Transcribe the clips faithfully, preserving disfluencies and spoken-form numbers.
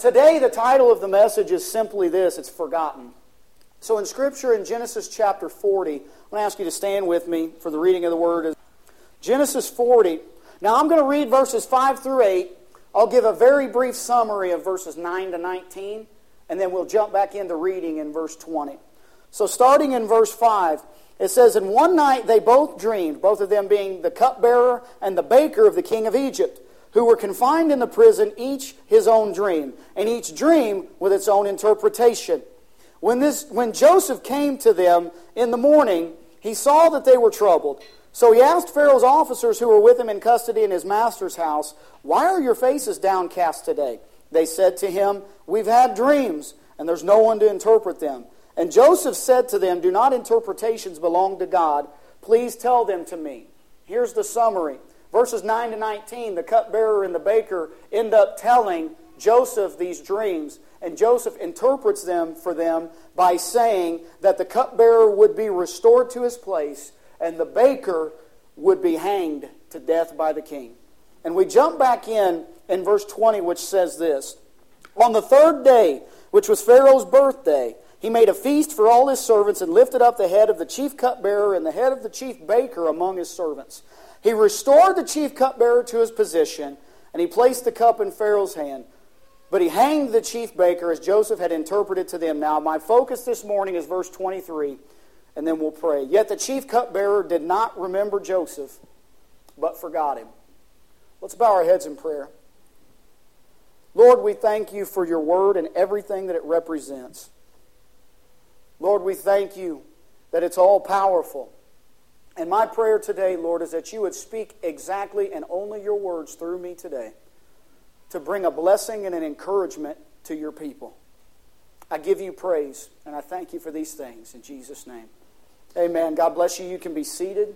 Today, the title of the message is simply this: it's forgotten. So in Scripture, in Genesis chapter forty, I'm going to ask you to stand with me for the reading of the Word. Genesis forty. Now I'm going to read verses five through eight. I'll give a very brief summary of verses nine to nineteen, and then we'll jump back into reading in verse twenty. So starting in verse five, it says, "And one night they both dreamed," both of them being the cupbearer and the baker of the king of Egypt, who were confined in the prison, each his own dream, and each dream with its own interpretation. When this, when Joseph came to them in the morning, he saw that they were troubled. So he asked Pharaoh's officers who were with him in custody in his master's house, "Why are your faces downcast today?" They said to him, "We've had dreams, and there's no one to interpret them." And Joseph said to them, "Do not interpretations belong to God? Please tell them to me." Here's the summary. Verses nine to nineteen, the cupbearer and the baker end up telling Joseph these dreams, and Joseph interprets them for them by saying that the cupbearer would be restored to his place and the baker would be hanged to death by the king. And we jump back in in verse twenty, which says this: "On the third day, which was Pharaoh's birthday, he made a feast for all his servants and lifted up the head of the chief cupbearer and the head of the chief baker among his servants. He restored the chief cupbearer to his position, and he placed the cup in Pharaoh's hand. But he hanged the chief baker as Joseph had interpreted to them." Now, my focus this morning is verse twenty-three, and then we'll pray. "Yet the chief cupbearer did not remember Joseph, but forgot him." Let's bow our heads in prayer. Lord, we thank you for your word and everything that it represents. Lord, we thank you that it's all powerful. And my prayer today, Lord, is that you would speak exactly and only your words through me today to bring a blessing and an encouragement to your people. I give you praise, and I thank you for these things in Jesus' name. Amen. God bless you. You can be seated.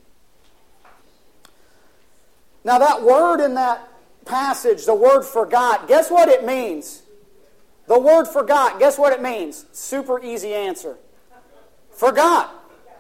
Now that word in that passage, the word forgot, guess what it means? The word forgot, guess what it means? Super easy answer. Forgot.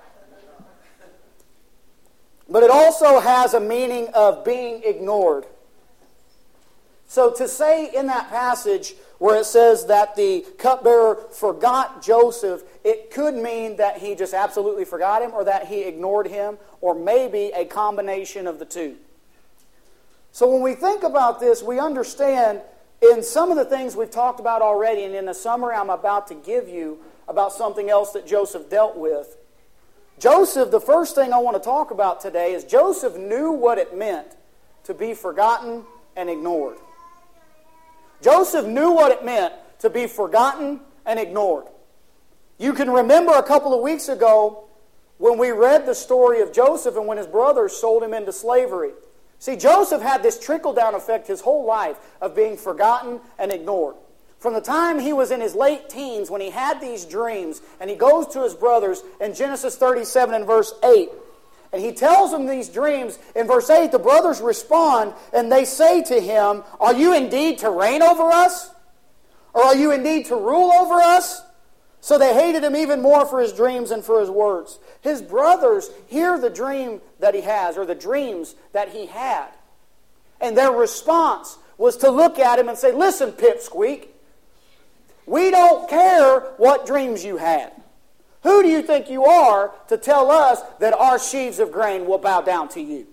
But it also has a meaning of being ignored. So to say in that passage where it says that the cupbearer forgot Joseph, it could mean that he just absolutely forgot him, or that he ignored him, or maybe a combination of the two. So when we think about this, we understand in some of the things we've talked about already, and in the summary I'm about to give you about something else that Joseph dealt with. Joseph, the first thing I want to talk about today is Joseph knew what it meant to be forgotten and ignored. Joseph knew what it meant to be forgotten and ignored. You can remember a couple of weeks ago when we read the story of Joseph and when his brothers sold him into slavery. See, Joseph had this trickle-down effect his whole life of being forgotten and ignored. From the time he was in his late teens when he had these dreams, and he goes to his brothers in Genesis thirty-seven and verse eight, and he tells them these dreams. In verse eight, the brothers respond, and they say to him, "Are you indeed to reign over us? Or are you indeed to rule over us?" So they hated him even more for his dreams and for his words. His brothers hear the dream that he has, or the dreams that he had. And their response was to look at him and say, "Listen, Pipsqueak, we don't care what dreams you had. Who do you think you are to tell us that our sheaves of grain will bow down to you?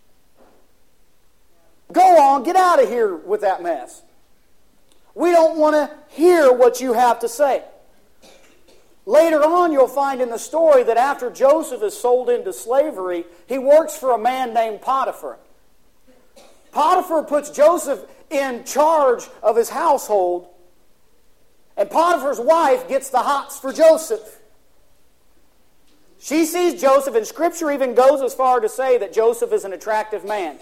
Go on, get out of here with that mess. We don't want to hear what you have to say." Later on, you'll find in the story that after Joseph is sold into slavery, he works for a man named Potiphar. Potiphar puts Joseph in charge of his household, and Potiphar's wife gets the hots for Joseph. She sees Joseph, and Scripture even goes as far to say that Joseph is an attractive man.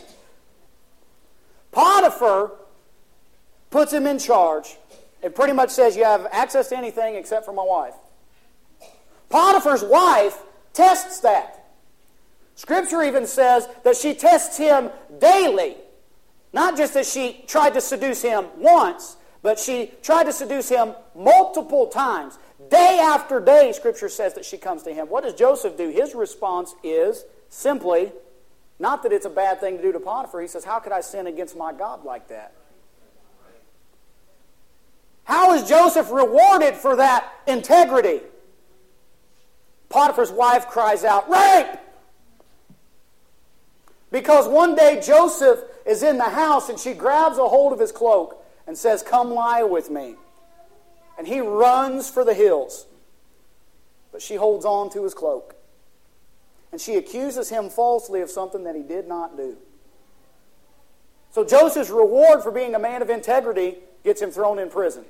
Potiphar puts him in charge. It pretty much says, "You have access to anything except for my wife." Potiphar's wife tests that. Scripture even says that she tests him daily. Not just that she tried to seduce him once, but she tried to seduce him multiple times. Day after day, Scripture says that she comes to him. What does Joseph do? His response is simply, not that it's a bad thing to do to Potiphar. He says, "How could I sin against my God like that?" was Joseph rewarded for that integrity? Potiphar's wife cries out, "Rape!" Because one day Joseph is in the house and she grabs a hold of his cloak and says, "Come lie with me." And he runs for the hills. But she holds on to his cloak. And she accuses him falsely of something that he did not do. So Joseph's reward for being a man of integrity gets him thrown in prison.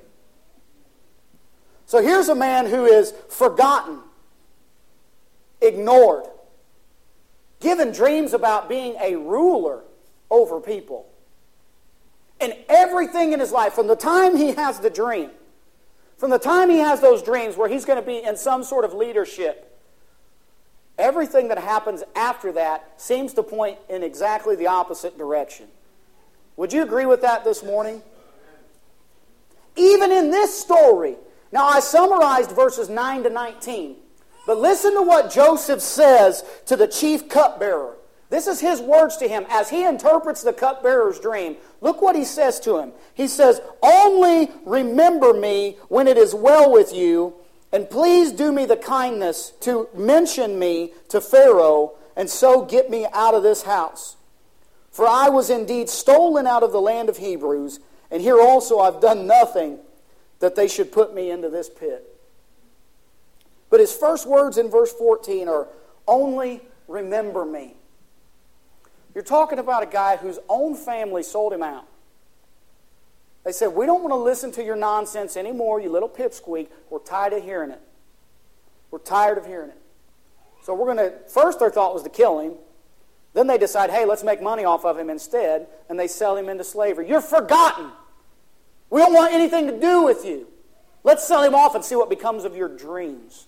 So here's a man who is forgotten, ignored, given dreams about being a ruler over people. And everything in his life, from the time he has the dream, from the time he has those dreams where he's going to be in some sort of leadership, everything that happens after that seems to point in exactly the opposite direction. Would you agree with that this morning? Even in this story, now I summarized verses nine to nineteen, but listen to what Joseph says to the chief cupbearer. This is his words to him as he interprets the cupbearer's dream. Look what he says to him. He says, "Only remember me when it is well with you, and please do me the kindness to mention me to Pharaoh, and so get me out of this house. For I was indeed stolen out of the land of Hebrews, and here also I've done nothing that they should put me into this pit." But his first words in verse fourteen are, "Only remember me." You're talking about a guy whose own family sold him out. They said, "We don't want to listen to your nonsense anymore, you little pipsqueak. We're tired of hearing it. We're tired of hearing it." So we're going to, first their thought was to kill him. Then they decide, hey, let's make money off of him instead, and they sell him into slavery. "You're forgotten. We don't want anything to do with you. Let's sell him off and see what becomes of your dreams."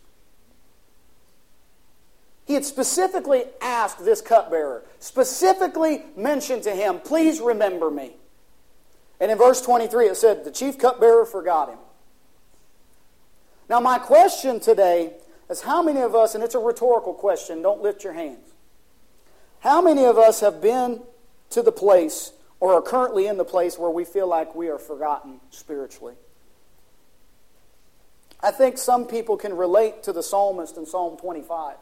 He had specifically asked this cupbearer, specifically mentioned to him, "Please remember me." And in verse twenty-three it said, the chief cupbearer forgot him. Now my question today is, how many of us, and it's a rhetorical question, don't lift your hands. How many of us have been to the place or are currently in the place where we feel like we are forgotten spiritually? I think some people can relate to the psalmist in Psalm twenty-five.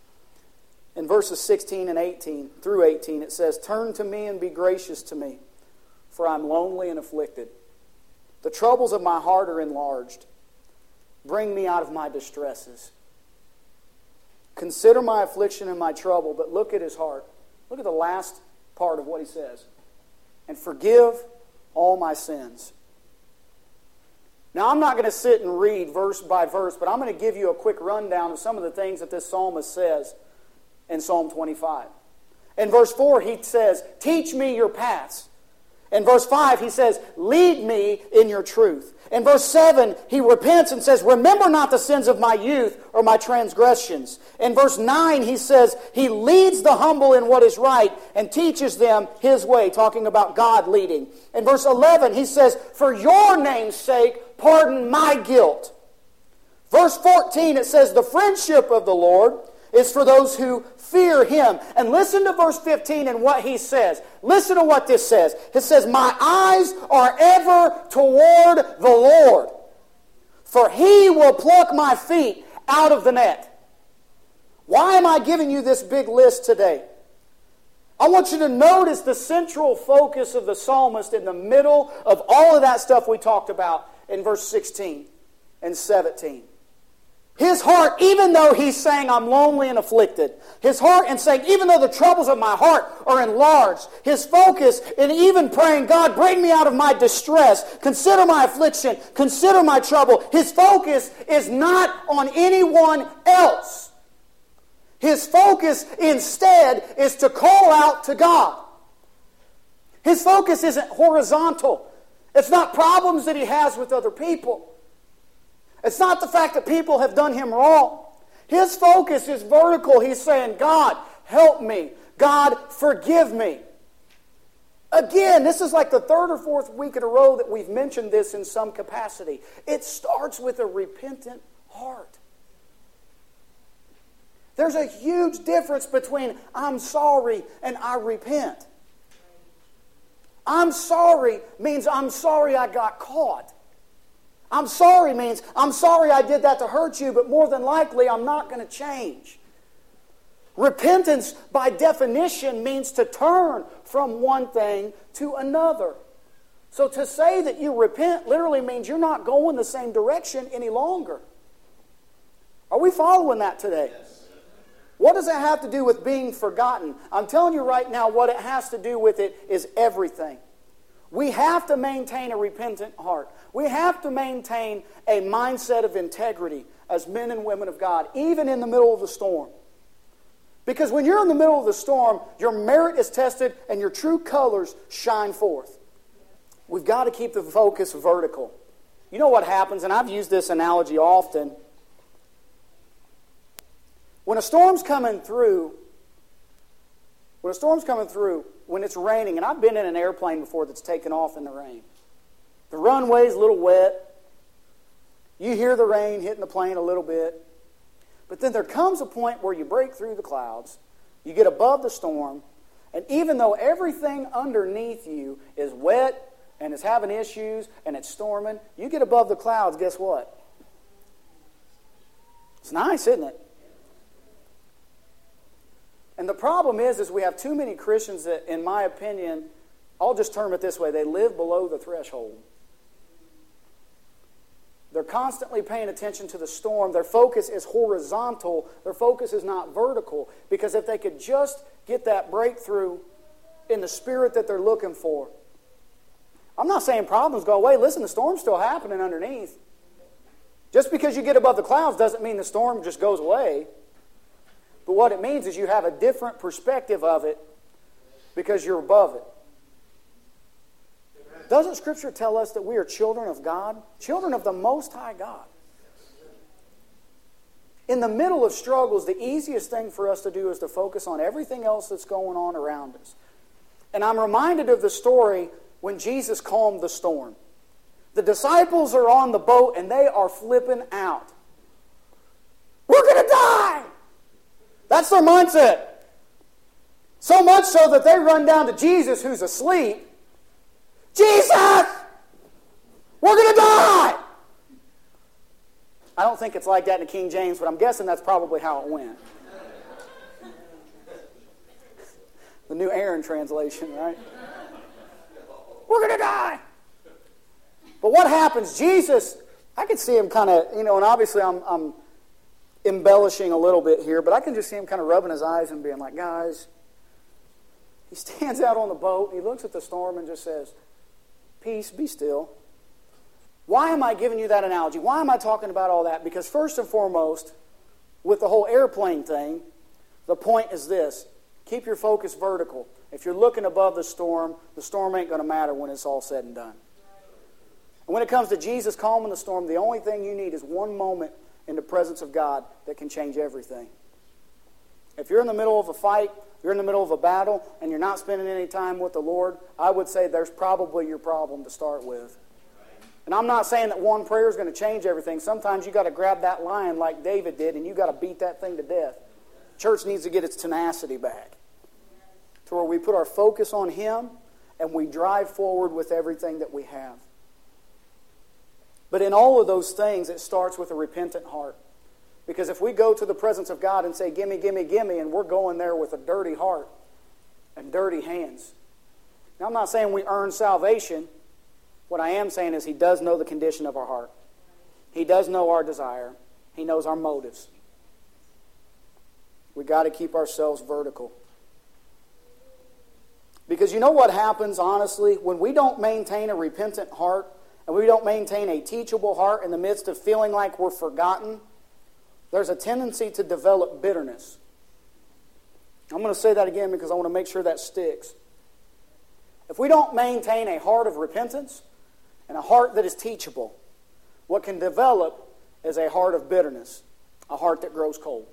In verses sixteen and eighteen through eighteen, it says, "Turn to me and be gracious to me, for I'm lonely and afflicted. The troubles of my heart are enlarged. Bring me out of my distresses. Consider my affliction and my trouble," but look at his heart. Look at the last part of what he says. "And forgive all my sins." Now, I'm not going to sit and read verse by verse, but I'm going to give you a quick rundown of some of the things that this psalmist says in Psalm twenty-five. In verse four, he says, "Teach me your paths." In verse five, he says, "Lead me in your truth." In verse seven, he repents and says, "Remember not the sins of my youth or my transgressions." In verse nine, he says, he leads the humble in what is right and teaches them his way, talking about God leading. In verse eleven, he says, "For your name's sake, pardon my guilt." Verse fourteen, it says, "The friendship of the Lord is for those who fear Him." And listen to verse fifteen and what he says. Listen to what this says. It says, "My eyes are ever toward the Lord, for He will pluck my feet out of the net." Why am I giving you this big list today? I want you to notice the central focus of the psalmist in the middle of all of that stuff we talked about in verse sixteen and seventeen. His heart, even though he's saying, "I'm lonely and afflicted," his heart and saying, even though the troubles of my heart are enlarged, his focus in even praying, "God, bring me out of my distress, consider my affliction, consider my trouble," his focus is not on anyone else. His focus instead is to call out to God. His focus isn't horizontal. It's not problems that he has with other people. It's not the fact that people have done him wrong. His focus is vertical. He's saying, "God, help me. God, forgive me." Again, this is like the third or fourth week in a row that we've mentioned this in some capacity. It starts with a repentant heart. There's a huge difference between "I'm sorry" and "I repent." "I'm sorry" means I'm sorry I got caught. I'm sorry means, I'm sorry I did that to hurt you, but more than likely I'm not going to change. Repentance, by definition, means to turn from one thing to another. So to say that you repent literally means you're not going the same direction any longer. Are we following that today? Yes. What does that have to do with being forgotten? I'm telling you right now, what it has to do with it is everything. We have to maintain a repentant heart. We have to maintain a mindset of integrity as men and women of God, even in the middle of the storm. Because when you're in the middle of the storm, your merit is tested and your true colors shine forth. We've got to keep the focus vertical. You know what happens, and I've used this analogy often. When a storm's coming through, when a storm's coming through, when it's raining, and I've been in an airplane before that's taken off in the rain. The runway's a little wet. You hear the rain hitting the plane a little bit. But then there comes a point where you break through the clouds, you get above the storm, and even though everything underneath you is wet and is having issues and it's storming, you get above the clouds, guess what? It's nice, isn't it? And the problem is, is we have too many Christians that, in my opinion, I'll just term it this way, they live below the threshold. They're constantly paying attention to the storm. Their focus is horizontal. Their focus is not vertical. Because if they could just get that breakthrough in the spirit that they're looking for. I'm not saying problems go away. Listen, the storm's still happening underneath. Just because you get above the clouds doesn't mean the storm just goes away. But what it means is you have a different perspective of it because you're above it. Doesn't Scripture tell us that we are children of God? Children of the Most High God. In the middle of struggles, the easiest thing for us to do is to focus on everything else that's going on around us. And I'm reminded of the story when Jesus calmed the storm. The disciples are on the boat and they are flipping out. We're going to die! That's their mindset. So much so that they run down to Jesus who's asleep. Jesus! We're going to die! I don't think it's like that in the King James, but I'm guessing that's probably how it went. The New Aaron translation, right? We're going to die! But what happens? Jesus, I can see him kind of, you know, and obviously I'm, I'm embellishing a little bit here, but I can just see him kind of rubbing his eyes and being like, guys, he stands out on the boat, he looks at the storm and just says, peace, be still. Why am I giving you that analogy? Why am I talking about all that? Because first and foremost, with the whole airplane thing, the point is this. Keep your focus vertical. If you're looking above the storm, the storm ain't going to matter when it's all said and done. And when it comes to Jesus calming the storm, the only thing you need is one moment in the presence of God that can change everything. If you're in the middle of a fight, you're in the middle of a battle, and you're not spending any time with the Lord, I would say there's probably your problem to start with. And I'm not saying that one prayer is going to change everything. Sometimes you got to grab that lion like David did, and you got to beat that thing to death. Church needs to get its tenacity back to where we put our focus on Him and we drive forward with everything that we have. But in all of those things, it starts with a repentant heart. Because if we go to the presence of God and say, gimme, gimme, gimme, and we're going there with a dirty heart and dirty hands. Now, I'm not saying we earn salvation. What I am saying is He does know the condition of our heart. He does know our desire. He knows our motives. We've got to keep ourselves vertical. Because you know what happens, honestly, when we don't maintain a repentant heart and we don't maintain a teachable heart in the midst of feeling like we're forgotten, there's a tendency to develop bitterness. I'm going to say that again because I want to make sure that sticks. If we don't maintain a heart of repentance and a heart that is teachable, what can develop is a heart of bitterness, a heart that grows cold.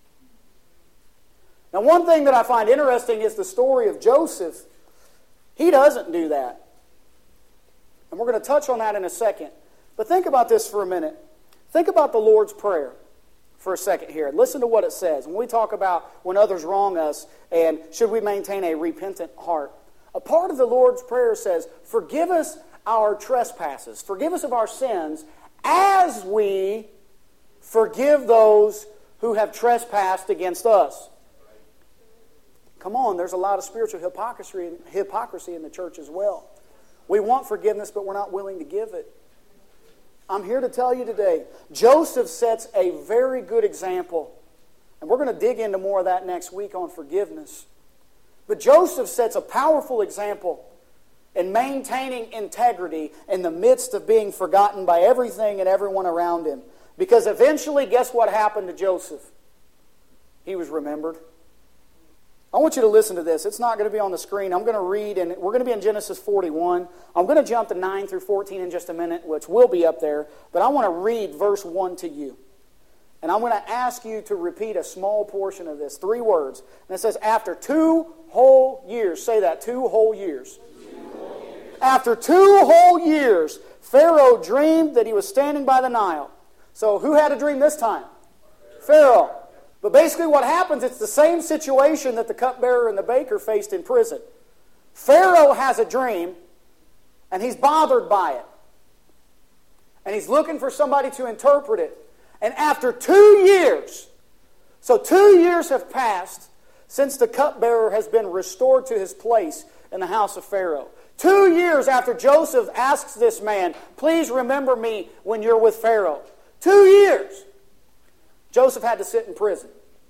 Now, one thing that I find interesting is the story of Joseph. He doesn't do that. And we're going to touch on that in a second. But think about this for a minute. Think about the Lord's Prayer for a second here. Listen to what it says. When we talk about when others wrong us and should we maintain a repentant heart. A part of the Lord's Prayer says, forgive us our trespasses. Forgive us of our sins as we forgive those who have trespassed against us. Come on, there's a lot of spiritual hypocrisy, hypocrisy in the church as well. We want forgiveness, but we're not willing to give it. I'm here to tell you today, Joseph sets a very good example. And we're going to dig into more of that next week on forgiveness. But Joseph sets a powerful example in maintaining integrity in the midst of being forgotten by everything and everyone around him. Because eventually, guess what happened to Joseph? He was remembered. I want you to listen to this. It's not going to be on the screen. I'm going to read, and we're going to be in Genesis forty-one. I'm going to jump to nine through fourteen in just a minute, which will be up there. But I want to read verse one to you. And I'm going to ask you to repeat a small portion of this, three words. And it says, after two whole years, say that, two whole years. Two whole years. After two whole years, Pharaoh dreamed that he was standing by the Nile. So who had a dream this time? Pharaoh. But basically what happens, it's the same situation that the cupbearer and the baker faced in prison. Pharaoh has a dream, and he's bothered by it. And he's looking for somebody to interpret it. And after two years, so two years have passed since the cupbearer has been restored to his place in the house of Pharaoh. Two years after Joseph asks this man, please remember me when you're with Pharaoh. Two years. Joseph had to sit in prison.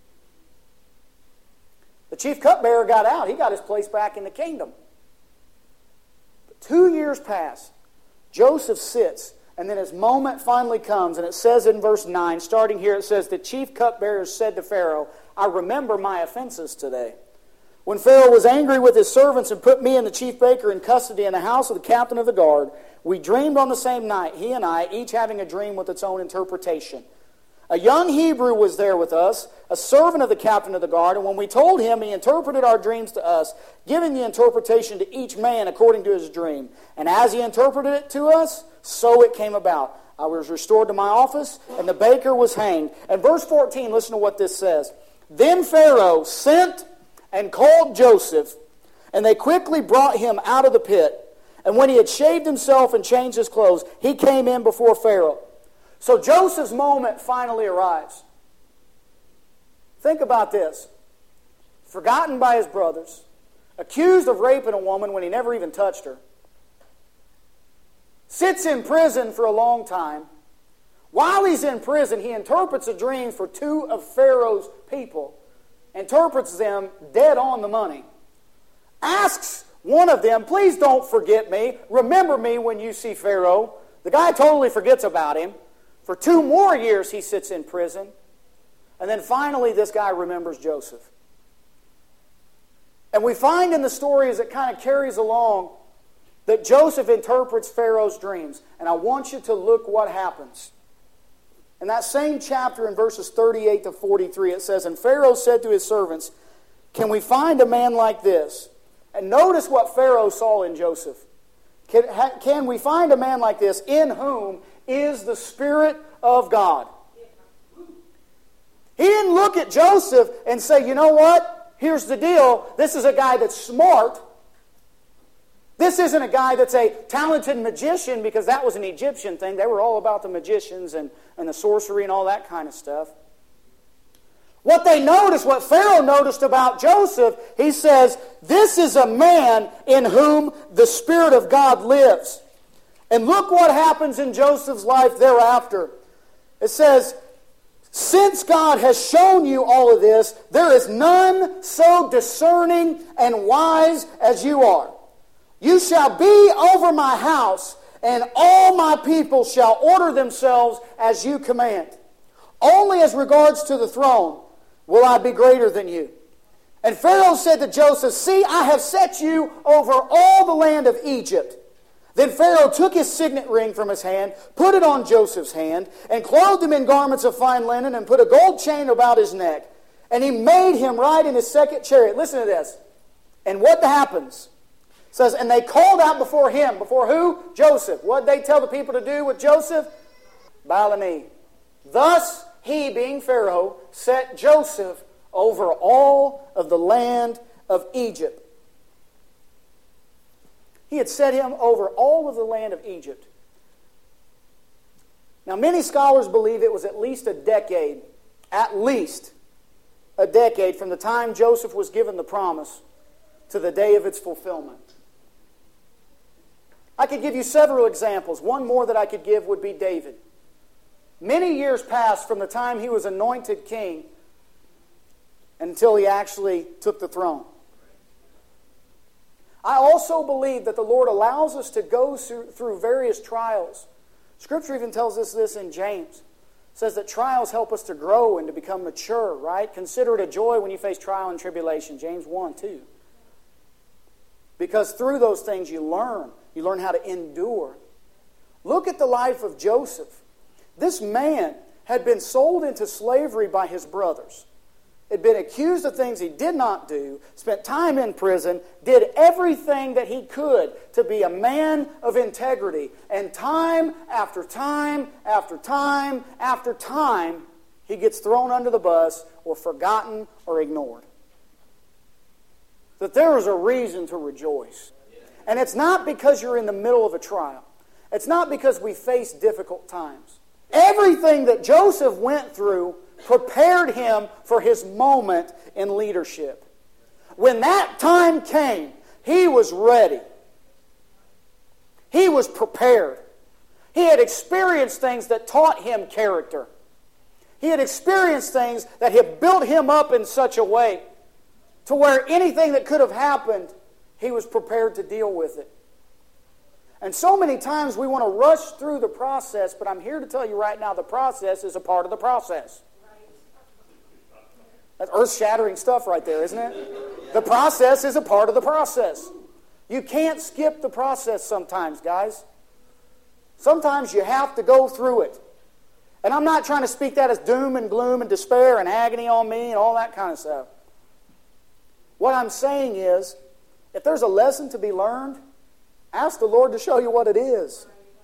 The chief cupbearer got out. He got his place back in the kingdom. But two years pass. Joseph sits, and then his moment finally comes, and it says in verse nine, starting here, it says, the chief cupbearer said to Pharaoh, I remember my offenses today. When Pharaoh was angry with his servants and put me and the chief baker in custody in the house of the captain of the guard, we dreamed on the same night, he and I, each having a dream with its own interpretation. A young Hebrew was there with us, a servant of the captain of the guard, and when we told him, he interpreted our dreams to us, giving the interpretation to each man according to his dream. And as he interpreted it to us, so it came about. I was restored to my office, and the baker was hanged. And verse fourteen, listen to what this says. Then Pharaoh sent and called Joseph, and they quickly brought him out of the pit. And when he had shaved himself and changed his clothes, he came in before Pharaoh. So Joseph's moment finally arrives. Think about this. Forgotten by his brothers, accused of raping a woman when he never even touched her, sits in prison for a long time. While he's in prison, he interprets a dream for two of Pharaoh's people, interprets them dead on the money, asks one of them, please don't forget me, remember me when you see Pharaoh. The guy totally forgets about him. For two more years he sits in prison. And then finally this guy remembers Joseph. And we find in the story as it kind of carries along that Joseph interprets Pharaoh's dreams. And I want you to look what happens. In that same chapter in verses thirty-eight to forty-three it says, and Pharaoh said to his servants, can we find a man like this? And notice what Pharaoh saw in Joseph. Can, can we find a man like this in whom is the Spirit of God? He didn't look at Joseph and say, you know what? Here's the deal. This is a guy that's smart. This isn't a guy that's a talented magician, because that was an Egyptian thing. They were all about the magicians and, and the sorcery and all that kind of stuff. What they noticed, what Pharaoh noticed about Joseph, he says, this is a man in whom the Spirit of God lives. And look what happens in Joseph's life thereafter. It says, since God has shown you all of this, there is none so discerning and wise as you are. You shall be over my house, and all my people shall order themselves as you command. Only as regards to the throne will I be greater than you. And Pharaoh said to Joseph, see, I have set you over all the land of Egypt. Then Pharaoh took his signet ring from his hand, put it on Joseph's hand, and clothed him in garments of fine linen, and put a gold chain about his neck. And he made him ride in his second chariot. Listen to this. And what happens? It says, and they called out before him. Before who? Joseph. What did they tell the people to do with Joseph? Bow the knee. Thus he, being Pharaoh, set Joseph over all of the land of Egypt. He had set him over all of the land of Egypt. Now, many scholars believe it was at least a decade, at least a decade from the time Joseph was given the promise to the day of its fulfillment. I could give you several examples. One more that I could give would be David. Many years passed from the time he was anointed king until he actually took the throne. I also believe that the Lord allows us to go through various trials. Scripture even tells us this in James. It says that trials help us to grow and to become mature, right? Consider it a joy when you face trial and tribulation. James one, two. Because through those things you learn. You learn how to endure. Look at the life of Joseph. This man had been sold into slavery by his brothers. Had been accused of things he did not do, spent time in prison, did everything that he could to be a man of integrity. And time after time after time after time, he gets thrown under the bus or forgotten or ignored. That there is a reason to rejoice. And it's not because you're in the middle of a trial. It's not because we face difficult times. Everything that Joseph went through prepared him for his moment in leadership. When that time came, he was ready. He was prepared. He had experienced things that taught him character. He had experienced things that had built him up in such a way to where anything that could have happened, he was prepared to deal with it. And so many times we want to rush through the process, but I'm here to tell you right now the process is a part of the process. That's earth-shattering stuff right there, isn't it? The process is a part of the process. You can't skip the process sometimes, guys. Sometimes you have to go through it. And I'm not trying to speak that as doom and gloom and despair and agony on me and all that kind of stuff. What I'm saying is, if there's a lesson to be learned, ask the Lord to show you what it is.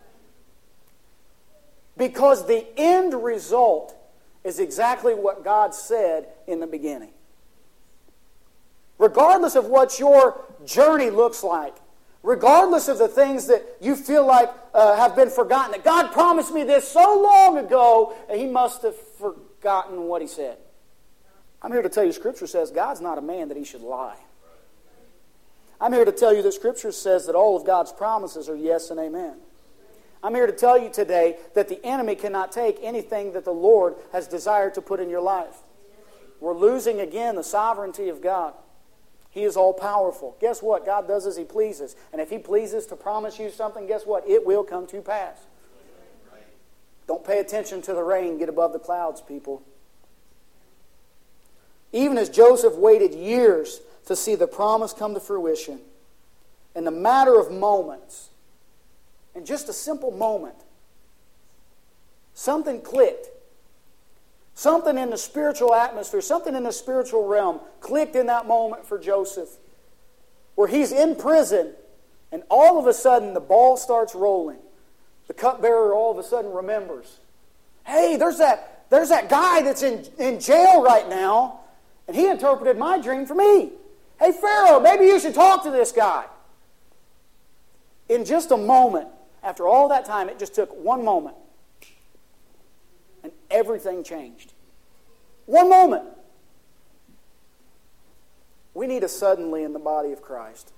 Because the end result is exactly what God said in the beginning. Regardless of what your journey looks like, regardless of the things that you feel like uh, have been forgotten, that God promised me this so long ago, and He must have forgotten what He said. I'm here to tell you, Scripture says God's not a man that He should lie. I'm here to tell you that Scripture says that all of God's promises are yes and amen. I'm here to tell you today that the enemy cannot take anything that the Lord has desired to put in your life. We're losing again the sovereignty of God. He is all-powerful. Guess what? God does as He pleases. And if He pleases to promise you something, guess what? It will come to pass. Don't pay attention to the rain. Get above the clouds, people. Even as Joseph waited years to see the promise come to fruition, in the matter of moments, in just a simple moment, something clicked. Something in the spiritual atmosphere, something in the spiritual realm clicked in that moment for Joseph, where he's in prison, and all of a sudden the ball starts rolling. The cupbearer all of a sudden remembers, hey, there's that, there's that guy that's in, in jail right now, and he interpreted my dream for me. Hey, Pharaoh, maybe you should talk to this guy. In just a moment, after all that time, it just took one moment. And everything changed. One moment. We need a suddenly in the body of Christ.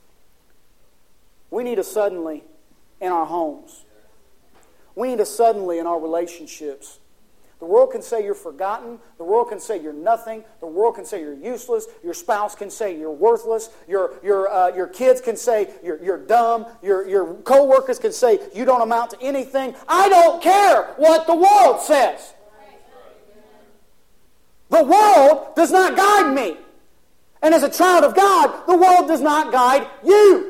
We need a suddenly in our homes. We need a suddenly in our relationships. The world can say you're forgotten. The world can say you're nothing. The world can say you're useless. Your spouse can say you're worthless. Your, your, uh, your kids can say you're, you're dumb. Your, your co-workers can say you don't amount to anything. I don't care what the world says. The world does not guide me. And as a child of God, the world does not guide you.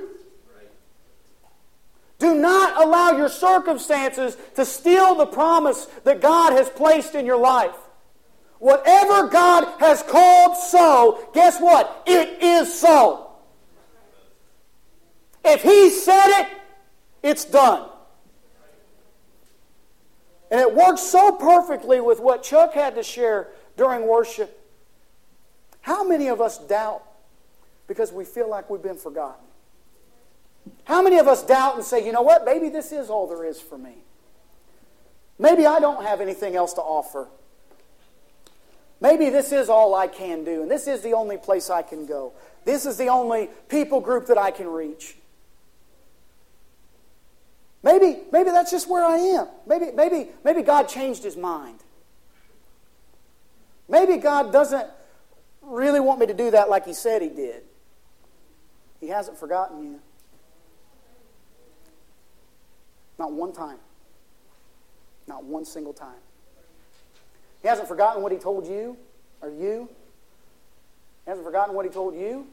Do not allow your circumstances to steal the promise that God has placed in your life. Whatever God has called so, guess what? It is so. If He said it, it's done. And it works so perfectly with what Chuck had to share during worship. How many of us doubt because we feel like we've been forgotten? How many of us doubt and say, you know what, maybe this is all there is for me. Maybe I don't have anything else to offer. Maybe this is all I can do, and this is the only place I can go. This is the only people group that I can reach. Maybe, maybe that's just where I am. Maybe, maybe, maybe God changed His mind. Maybe God doesn't really want me to do that like He said He did. He hasn't forgotten you. Not one time. Not one single time. He hasn't forgotten what He told you or you. He hasn't forgotten what He told you.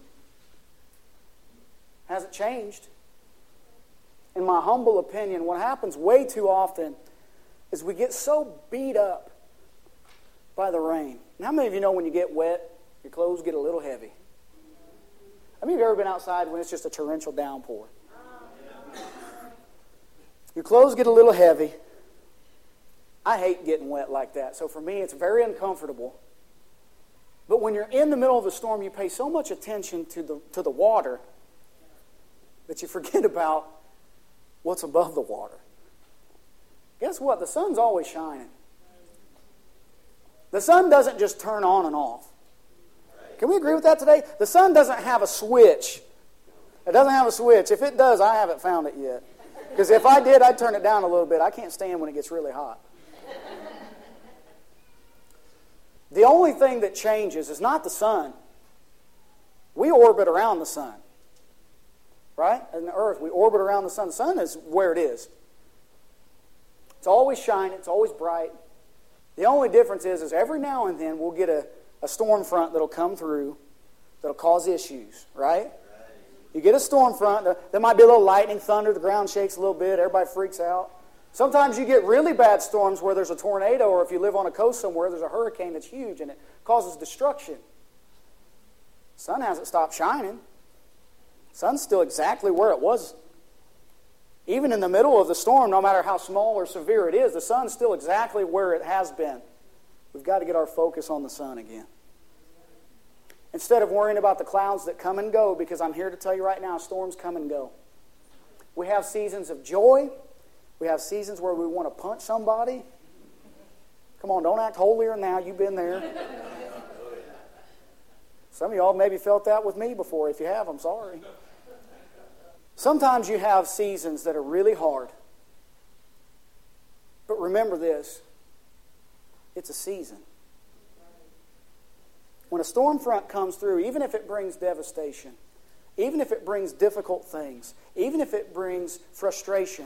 Hasn't changed. In my humble opinion, what happens way too often is we get so beat up by the rain. And how many of you know when you get wet, your clothes get a little heavy? How many of you ever been outside when it's just a torrential downpour? Your clothes get a little heavy. I hate getting wet like that. So for me, it's very uncomfortable. But when you're in the middle of a storm, you pay so much attention to the, to the water that you forget about what's above the water. Guess what? The sun's always shining. The sun doesn't just turn on and off. Can we agree with that today? The sun doesn't have a switch. It doesn't have a switch. If it does, I haven't found it yet. Because if I did, I'd turn it down a little bit. I can't stand when it gets really hot. The only thing that changes is not the sun. We orbit around the sun. Right? In the earth, we orbit around the sun. The sun is where it is. It's always shining. It's always bright. The only difference is, is every now and then we'll get a, a storm front that'll come through that'll cause issues. Right? You get a storm front. There might be a little lightning, thunder. The ground shakes a little bit. Everybody freaks out. Sometimes you get really bad storms where there's a tornado, or if you live on a coast somewhere, there's a hurricane that's huge and it causes destruction. The sun hasn't stopped shining. The sun's still exactly where it was. Even in the middle of the storm, no matter how small or severe it is, the sun's still exactly where it has been. We've got to get our focus on the sun again. Instead of worrying about the clouds that come and go, because I'm here to tell you right now, storms come and go. We have seasons of joy. We have seasons where we want to punch somebody. Come on, don't act holier now. You've been there. Some of y'all maybe felt that with me before. If you have, I'm sorry. Sometimes you have seasons that are really hard. But remember this. It's a season. When a storm front comes through, even if it brings devastation, even if it brings difficult things, even if it brings frustration,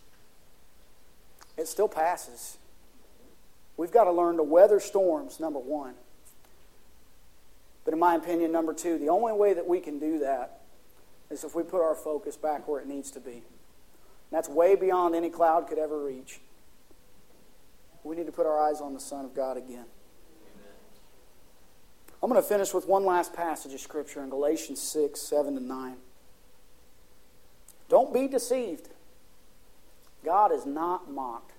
it still passes. We've got to learn to weather storms, number one. But in my opinion, number two, the only way that we can do that is if we put our focus back where it needs to be. And that's way beyond any cloud could ever reach. We need to put our eyes on the Son of God again. I'm going to finish with one last passage of Scripture in Galatians six, seven to nine. Don't be deceived. God is not mocked.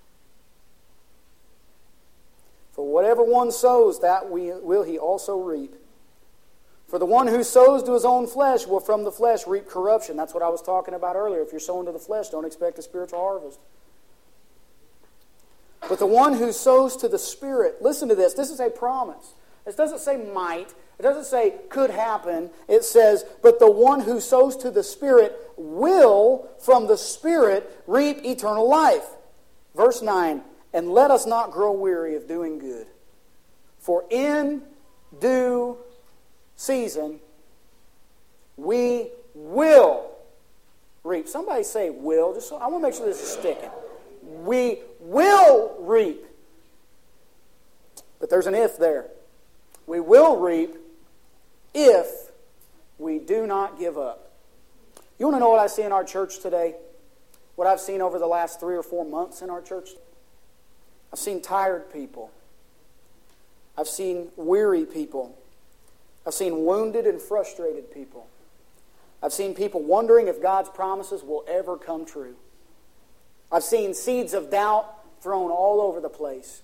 For whatever one sows, that will he also reap. For the one who sows to his own flesh will from the flesh reap corruption. That's what I was talking about earlier. If you're sowing to the flesh, don't expect a spiritual harvest. But the one who sows to the Spirit, listen to this, this is a promise. This doesn't say might. It doesn't say could happen. It says, but the one who sows to the Spirit will from the Spirit reap eternal life. Verse nine, and let us not grow weary of doing good. For in due season we will reap. Somebody say will. Just so, I want to make sure this is sticking. We will reap. But there's an if there. We will reap if we do not give up. You want to know what I see in our church today? What I've seen over the last three or four months in our church? I've seen tired people. I've seen weary people. I've seen wounded and frustrated people. I've seen people wondering if God's promises will ever come true. I've seen seeds of doubt thrown all over the place.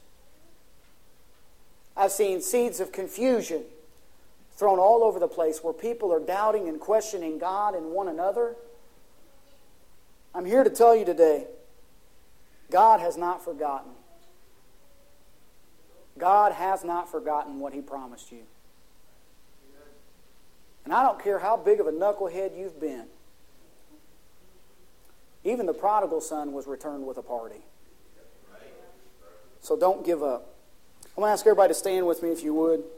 I've seen seeds of confusion thrown all over the place where people are doubting and questioning God and one another. I'm here to tell you today, God has not forgotten. God has not forgotten what He promised you. And I don't care how big of a knucklehead you've been. Even the prodigal son was returned with a party. So don't give up. I'm going to ask everybody to stand with me if you would.